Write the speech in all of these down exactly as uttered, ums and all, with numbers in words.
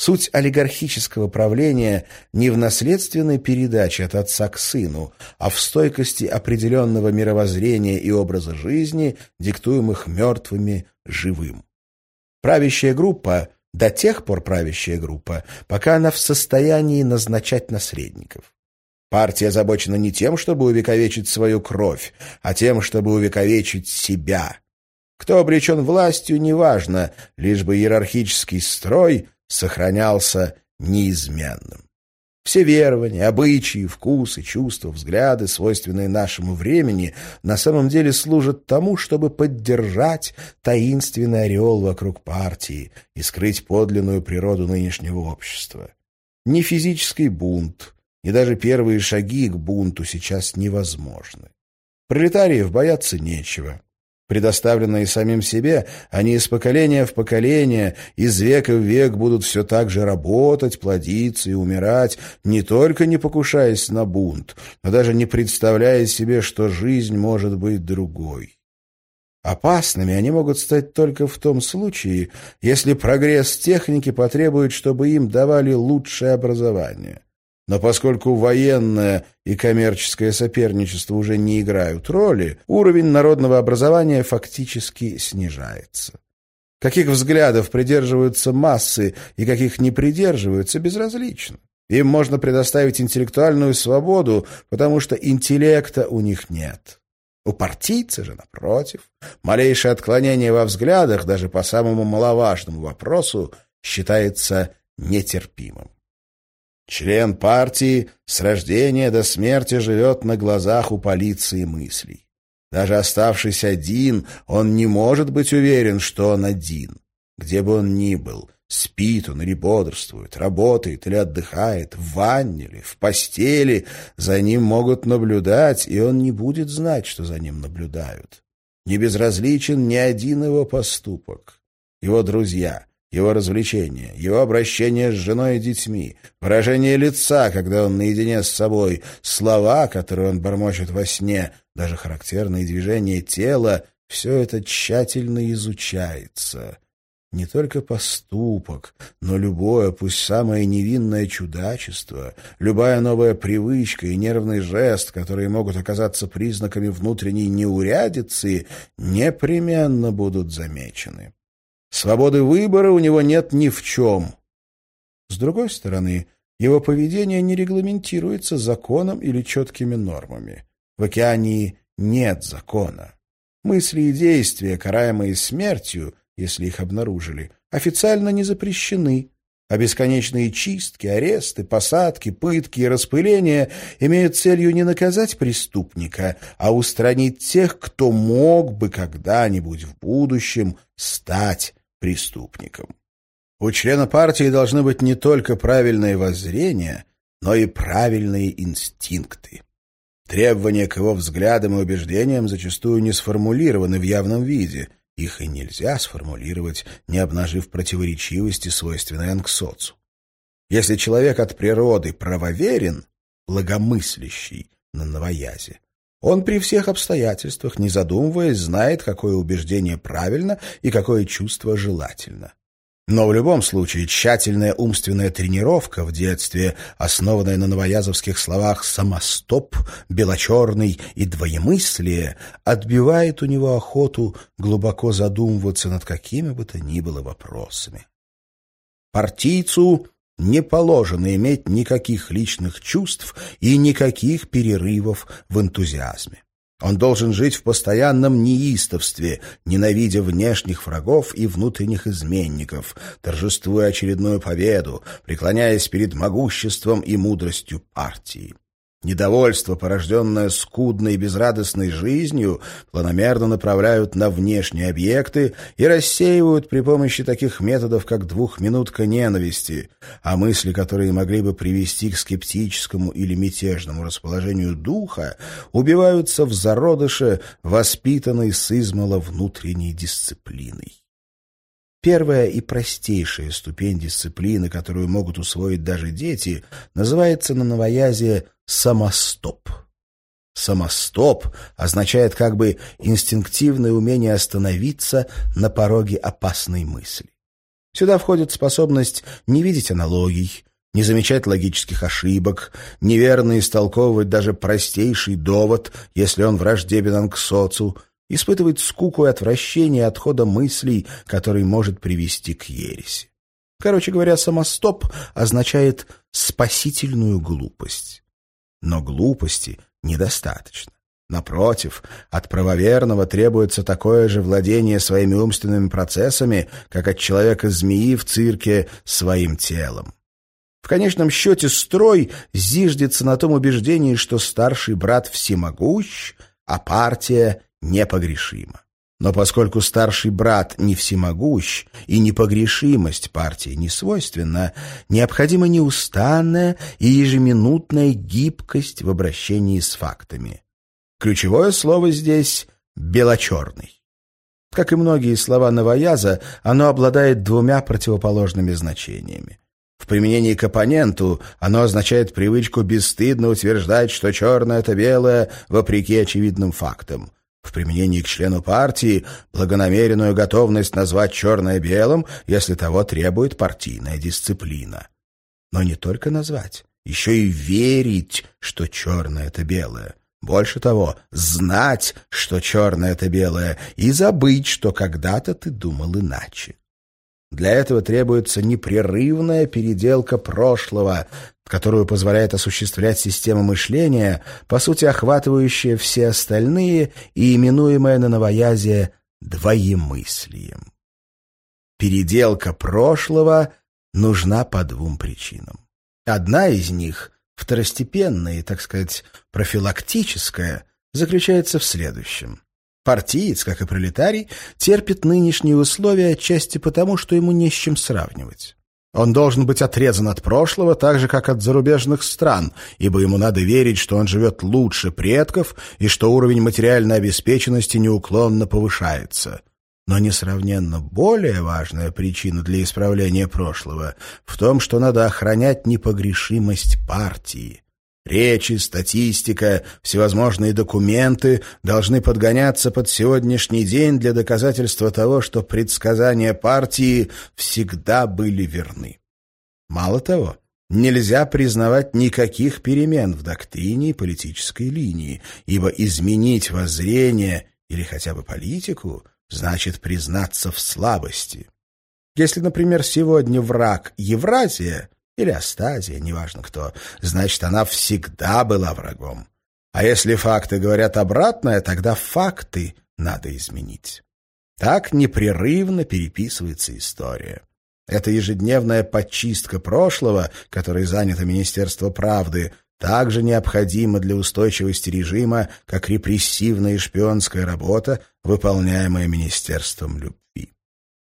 Суть олигархического правления не в наследственной передаче от отца к сыну, а в стойкости определенного мировоззрения и образа жизни, диктуемых мертвыми живым. Правящая группа, до тех пор правящая группа, пока она в состоянии назначать наследников. Партия озабочена не тем, чтобы увековечить свою кровь, а тем, чтобы увековечить себя. Кто обречен властью, неважно, лишь бы иерархический строй сохранялся неизменным. Все верования, обычаи, вкусы, чувства, взгляды, свойственные нашему времени, на самом деле служат тому, чтобы поддержать таинственный ореол вокруг партии и скрыть подлинную природу нынешнего общества. Ни физический бунт, ни даже первые шаги к бунту сейчас невозможны. Пролетариев бояться нечего. Предоставленные самим себе, они из поколения в поколение, из века в век будут все так же работать, плодиться и умирать, не только не покушаясь на бунт, но даже не представляя себе, что жизнь может быть другой. Опасными они могут стать только в том случае, если прогресс техники потребует, чтобы им давали лучшее образование. Но поскольку военное и коммерческое соперничество уже не играют роли, уровень народного образования фактически снижается. Каких взглядов придерживаются массы и каких не придерживаются, безразлично. Им можно предоставить интеллектуальную свободу, потому что интеллекта у них нет. У партийца же, напротив, малейшее отклонение во взглядах, даже по самому маловажному вопросу, считается нетерпимым. Член партии с рождения до смерти живет на глазах у полиции мыслей. Даже оставшись один, он не может быть уверен, что он один. Где бы он ни был, спит он или бодрствует, работает или отдыхает, в ванне или в постели, за ним могут наблюдать, и он не будет знать, что за ним наблюдают. Не безразличен ни один его поступок. Его друзья — его развлечения, его обращение с женой и детьми, выражение лица, когда он наедине с собой, слова, которые он бормочет во сне, даже характерные движения тела — все это тщательно изучается. Не только поступок, но любое, пусть самое невинное чудачество, любая новая привычка и нервный жест, которые могут оказаться признаками внутренней неурядицы, непременно будут замечены. Свободы выбора у него нет ни в чем. С другой стороны, его поведение не регламентируется законом или четкими нормами. В океании нет закона. Мысли и действия, караемые смертью, если их обнаружили, официально не запрещены, а бесконечные чистки, аресты, посадки, пытки и распыления имеют целью не наказать преступника, а устранить тех, кто мог бы когда-нибудь в будущем стать преступником. У члена партии должны быть не только правильные воззрения, но и правильные инстинкты. Требования к его взглядам и убеждениям зачастую не сформулированы в явном виде. Их и нельзя сформулировать, не обнажив противоречивости, свойственной анксоцу. Если человек от природы правоверен, благомыслящий на новоязе, он при всех обстоятельствах, не задумываясь, знает, какое убеждение правильно и какое чувство желательно. Но в любом случае тщательная умственная тренировка в детстве, основанная на новоязовских словах «самостоп», «белочерный» и «двоемыслие», отбивает у него охоту глубоко задумываться над какими бы то ни было вопросами. Партийцу не положено иметь никаких личных чувств и никаких перерывов в энтузиазме. Он должен жить в постоянном неистовстве, ненавидя внешних врагов и внутренних изменников, торжествуя очередную победу, преклоняясь перед могуществом и мудростью партии. Недовольство, порожденное скудной и безрадостной жизнью, планомерно направляют на внешние объекты и рассеивают при помощи таких методов, как двухминутка ненависти, а мысли, которые могли бы привести к скептическому или мятежному расположению духа, убиваются в зародыше, воспитанной сызмала внутренней дисциплиной. Первая и простейшая ступень дисциплины, которую могут усвоить даже дети, называется на новоязе «самостоп». «Самостоп» означает как бы инстинктивное умение остановиться на пороге опасной мысли. Сюда входит способность не видеть аналогий, не замечать логических ошибок, неверно истолковывать даже простейший довод, если он враждебен к соцу, испытывать скуку и отвращение от хода мыслей, который может привести к ереси. Короче говоря, самостоп означает спасительную глупость. Но глупости недостаточно. Напротив, от правоверного требуется такое же владение своими умственными процессами, как от человека-змеи в цирке своим телом. В конечном счете строй зиждется на том убеждении, что старший брат всемогущ, а партия непогрешима. Но поскольку старший брат не всемогущ и непогрешимость партии не свойственна, необходима неустанная и ежеминутная гибкость в обращении с фактами. Ключевое слово здесь «белочерный». Как и многие слова новояза, оно обладает двумя противоположными значениями. В применении к оппоненту оно означает привычку бесстыдно утверждать, что черное — это белое, вопреки очевидным фактам. В применении к члену партии — благонамеренную готовность назвать черное белым, если того требует партийная дисциплина. Но не только назвать, еще и верить, что черное — это белое. Больше того, знать, что черное — это белое, и забыть, что когда-то ты думал иначе. Для этого требуется непрерывная переделка прошлого, которую позволяет осуществлять система мышления, по сути охватывающая все остальные и именуемая на новоязе двоемыслием. Переделка прошлого нужна по двум причинам. Одна из них, второстепенная и, так сказать, профилактическая, заключается в следующем. Партиец, как и пролетарий, терпит нынешние условия отчасти потому, что ему не с чем сравнивать. Он должен быть отрезан от прошлого, так же, как от зарубежных стран, ибо ему надо верить, что он живет лучше предков и что уровень материальной обеспеченности неуклонно повышается. Но несравненно более важная причина для исправления прошлого в том, что надо охранять непогрешимость партии. Речи, статистика, всевозможные документы должны подгоняться под сегодняшний день для доказательства того, что предсказания партии всегда были верны. Мало того, нельзя признавать никаких перемен в доктрине и политической линии, ибо изменить воззрение или хотя бы политику значит признаться в слабости. Если, например, сегодня враг Евразия или Астазия, неважно кто, значит, она всегда была врагом. А если факты говорят обратное, тогда факты надо изменить. Так непрерывно переписывается история. Эта ежедневная подчистка прошлого, которой занято Министерство правды, также необходима для устойчивости режима, как репрессивная и шпионская работа, выполняемая Министерством любви.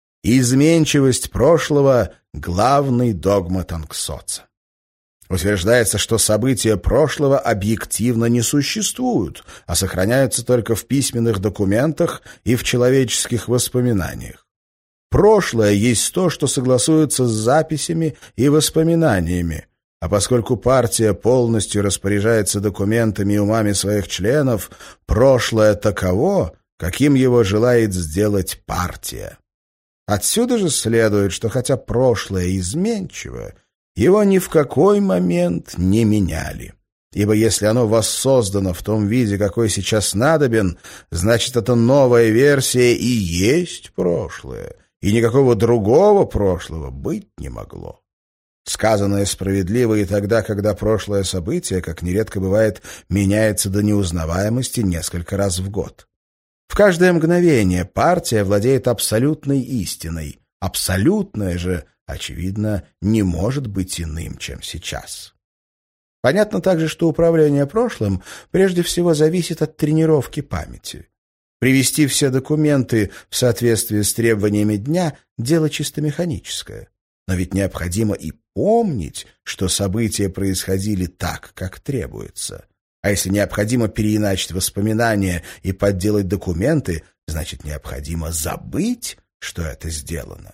Изменчивость прошлого — главный догма танксоца. Утверждается, что события прошлого объективно не существуют, а сохраняются только в письменных документах и в человеческих воспоминаниях. Прошлое есть то, что согласуется с записями и воспоминаниями, а поскольку партия полностью распоряжается документами и умами своих членов, прошлое таково, каким его желает сделать партия. Отсюда же следует, что хотя прошлое изменчиво, его ни в какой момент не меняли. Ибо если оно воссоздано в том виде, какой сейчас надобен, значит, это новая версия и есть прошлое, и никакого другого прошлого быть не могло. Сказанное справедливо и тогда, когда прошлое событие, как нередко бывает, меняется до неузнаваемости несколько раз в год. В каждое мгновение партия владеет абсолютной истиной. Абсолютное же, очевидно, не может быть иным, чем сейчас. Понятно также, что управление прошлым прежде всего зависит от тренировки памяти. Привести все документы в соответствии с требованиями дня – дело чисто механическое. Но ведь необходимо и помнить, что события происходили так, как требуется. А если необходимо переиначить воспоминания и подделать документы, значит, необходимо забыть, что это сделано.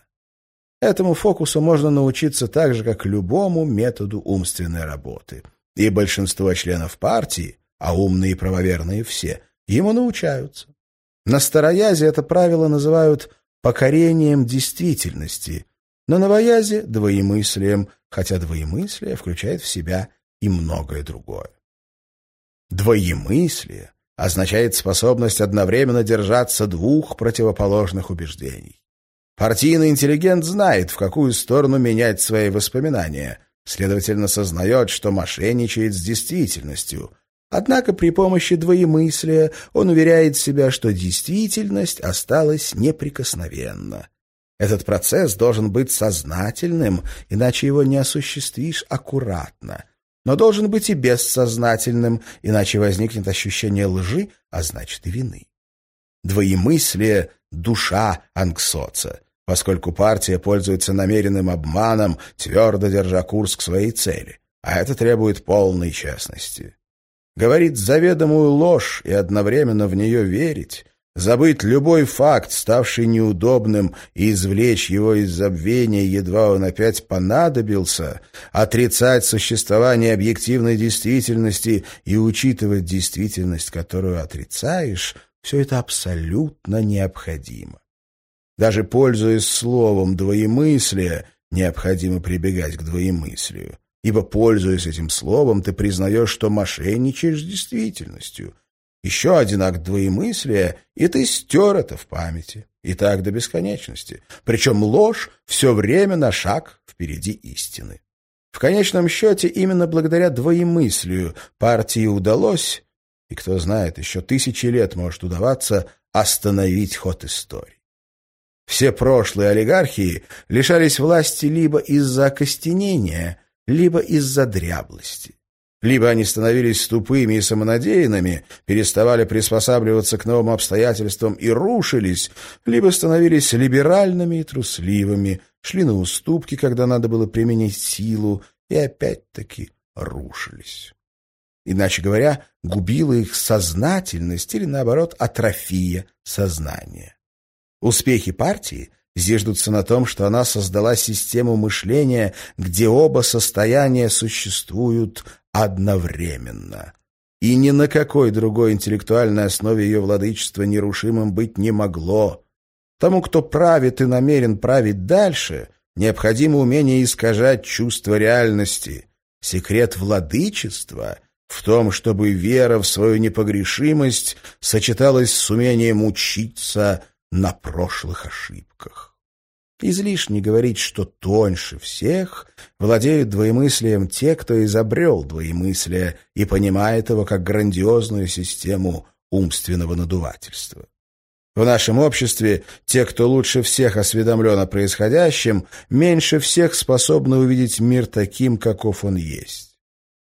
Этому фокусу можно научиться так же, как любому методу умственной работы. И большинство членов партии, а умные и правоверные все, ему научаются. На староязе это правило называют «покорением действительности», на новоязе – двоемыслием, хотя двоемыслие включает в себя и многое другое. Двоемыслие означает способность одновременно держаться двух противоположных убеждений. Партийный интеллигент знает, в какую сторону менять свои воспоминания, следовательно, сознает, что мошенничает с действительностью. Однако при помощи двоемыслия он уверяет себя, что действительность осталась неприкосновенна. Этот процесс должен быть сознательным, иначе его не осуществишь аккуратно. Но должен быть и бессознательным, иначе возникнет ощущение лжи, а значит и вины. Двоемыслие – душа анксоца, поскольку партия пользуется намеренным обманом, твердо держа курс к своей цели, а это требует полной честности. Говорить заведомую ложь и одновременно в нее верить, забыть любой факт, ставший неудобным, и извлечь его из забвения, едва он опять понадобился, отрицать существование объективной действительности и учитывать действительность, которую отрицаешь, все это абсолютно необходимо. Даже пользуясь словом «двоемыслие», необходимо прибегать к двоемыслию, ибо, пользуясь этим словом, ты признаешь, что мошенничаешь с действительностью. Еще один акт двоемыслия, и ты стер это в памяти. И так до бесконечности. Причем ложь все время на шаг впереди истины. В конечном счете, именно благодаря двоемыслию партии удалось, и, кто знает, еще тысячи лет может удаваться, остановить ход истории. Все прошлые олигархии лишались власти либо из-за окостенения, либо из-за дряблости. Либо они становились тупыми и самонадеянными, переставали приспосабливаться к новым обстоятельствам и рушились, либо становились либеральными и трусливыми, шли на уступки, когда надо было применить силу, и опять-таки рушились. Иначе говоря, губила их сознательность или, наоборот, атрофия сознания. Успехи партии зиждутся на том, что она создала систему мышления, где оба состояния существуют одновременно. И ни на какой другой интеллектуальной основе ее владычества нерушимым быть не могло. Тому, кто правит и намерен править дальше, необходимо умение искажать чувство реальности. Секрет владычества в том, чтобы вера в свою непогрешимость сочеталась с умением учиться на прошлых ошибках. Излишне говорить, что тоньше всех владеют двоемыслием те, кто изобрел двоемыслие и понимает его как грандиозную систему умственного надувательства. В нашем обществе те, кто лучше всех осведомлен о происходящем, меньше всех способны увидеть мир таким, каков он есть.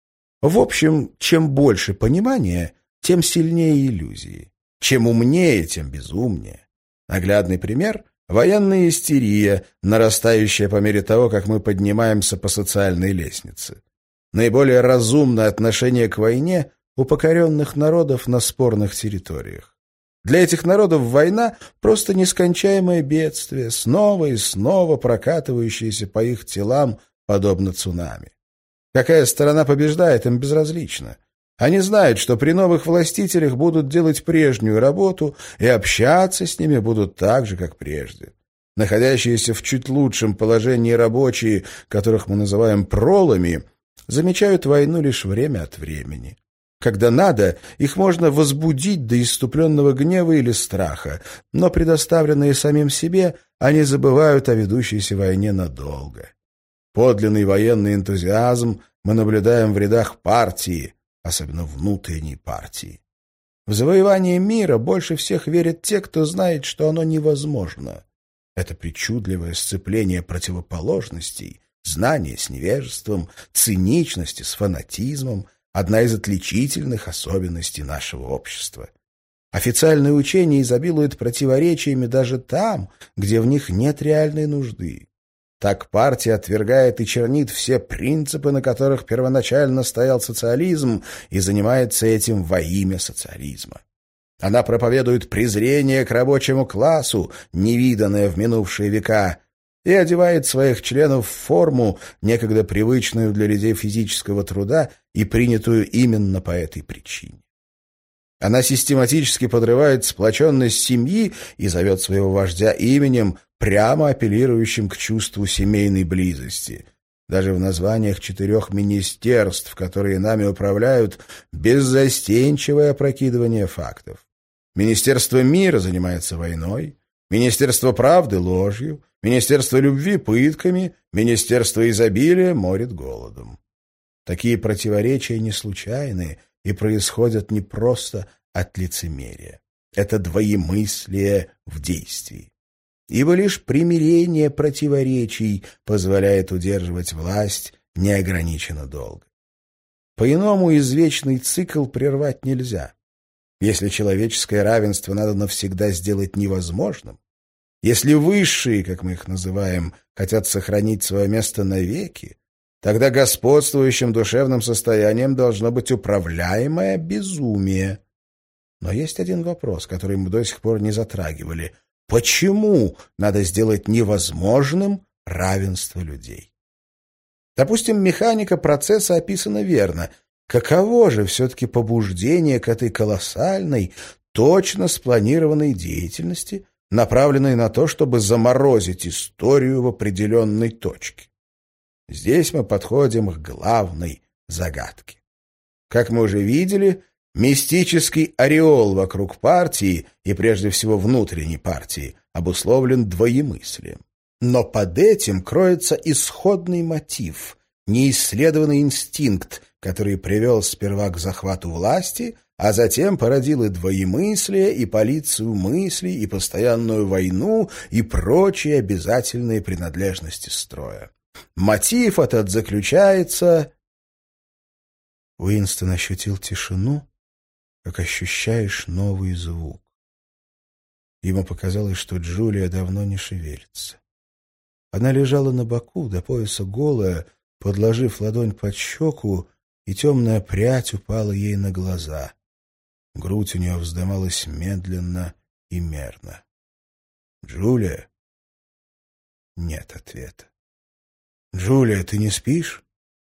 В общем, чем больше понимания, тем сильнее иллюзии. Чем умнее, тем безумнее. Наглядный пример – военная истерия, нарастающая по мере того, как мы поднимаемся по социальной лестнице. Наиболее разумное отношение к войне у покоренных народов на спорных территориях. Для этих народов война – просто нескончаемое бедствие, снова и снова прокатывающееся по их телам, подобно цунами. Какая сторона побеждает, им безразлично. Они знают, что при новых властителях будут делать прежнюю работу и общаться с ними будут так же, как прежде. Находящиеся в чуть лучшем положении рабочие, которых мы называем пролами, замечают войну лишь время от времени. Когда надо, их можно возбудить до исступленного гнева или страха, но предоставленные самим себе, они забывают о ведущейся войне надолго. Подлинный военный энтузиазм мы наблюдаем в рядах партии, особенно внутренней партии. В завоевание мира больше всех верят те, кто знает, что оно невозможно. Это причудливое сцепление противоположностей, знание с невежеством, циничности с фанатизмом – одна из отличительных особенностей нашего общества. Официальное учение изобилует противоречиями даже там, где в них нет реальной нужды. Так партия отвергает и чернит все принципы, на которых первоначально стоял социализм, и занимается этим во имя социализма. Она проповедует презрение к рабочему классу, невиданное в минувшие века, и одевает своих членов в форму, некогда привычную для людей физического труда и принятую именно по этой причине. Она систематически подрывает сплоченность семьи и зовет своего вождя именем, прямо апеллирующим к чувству семейной близости. Даже в названиях четырех министерств, которые нами управляют, беззастенчивое опрокидывание фактов. Министерство мира занимается войной, Министерство правды — ложью, Министерство любви — пытками, Министерство изобилия морит голодом. Такие противоречия не случайны и происходят не просто от лицемерия. Это двоемыслие в действии. Ибо лишь примирение противоречий позволяет удерживать власть неограниченно долго. По-иному извечный цикл прервать нельзя. Если человеческое равенство надо навсегда сделать невозможным, если высшие, как мы их называем, хотят сохранить свое место навеки, тогда господствующим душевным состоянием должно быть управляемое безумие. Но есть один вопрос, который мы до сих пор не затрагивали. Почему надо сделать невозможным равенство людей? Допустим, механика процесса описана верно. Каково же все-таки побуждение к этой колоссальной, точно спланированной деятельности, направленной на то, чтобы заморозить историю в определенной точке? Здесь мы подходим к главной загадке. Как мы уже видели, мистический ореол вокруг партии, и прежде всего внутренней партии, обусловлен двоемыслием. Но под этим кроется исходный мотив, неисследованный инстинкт, который привел сперва к захвату власти, а затем породил и двоемыслие, и полицию мыслей, и постоянную войну, и прочие обязательные принадлежности строя. Мотив этот заключается... Уинстон ощутил тишину, как ощущаешь новый звук. Ему показалось, что Джулия давно не шевелится. Она лежала на боку, до пояса голая, подложив ладонь под щеку, и темная прядь упала ей на глаза. Грудь у нее вздымалась медленно и мерно. «Джулия?» Нет ответа. «Джулия, ты не спишь?»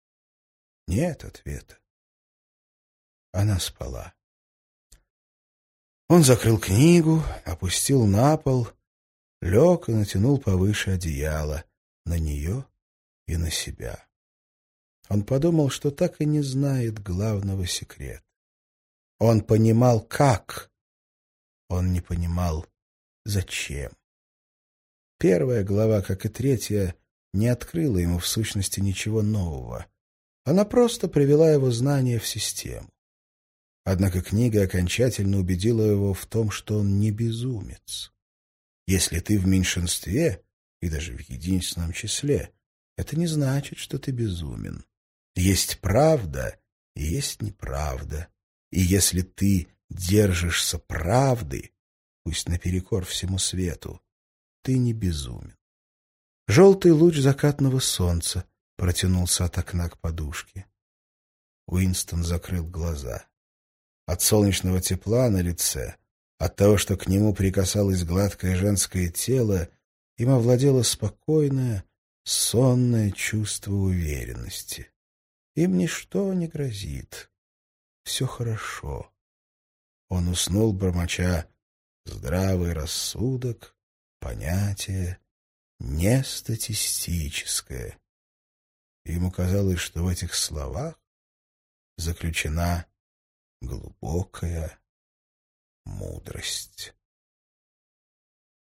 Нет ответа. Она спала. Он закрыл книгу, опустил на пол, лег и натянул повыше одеяло на нее и на себя. Он подумал, что так и не знает главного секрета. Он понимал, как. Он не понимал, зачем. Первая глава, как и третья, не открыла ему в сущности ничего нового. Она просто привела его знания в систему. Однако книга окончательно убедила его в том, что он не безумец. Если ты в меньшинстве, и даже в единственном числе, это не значит, что ты безумен. Есть правда и есть неправда. И если ты держишься правды, пусть наперекор всему свету, ты не безумен. Желтый луч закатного солнца протянулся от окна к подушке. Уинстон закрыл глаза. От солнечного тепла на лице, от того, что к нему прикасалось гладкое женское тело, им овладело спокойное, сонное чувство уверенности. Им ничто не грозит. Все хорошо. Он уснул, бормоча: здравый рассудок, понятие не статистическое. Ему казалось, что в этих словах заключена глубокая мудрость.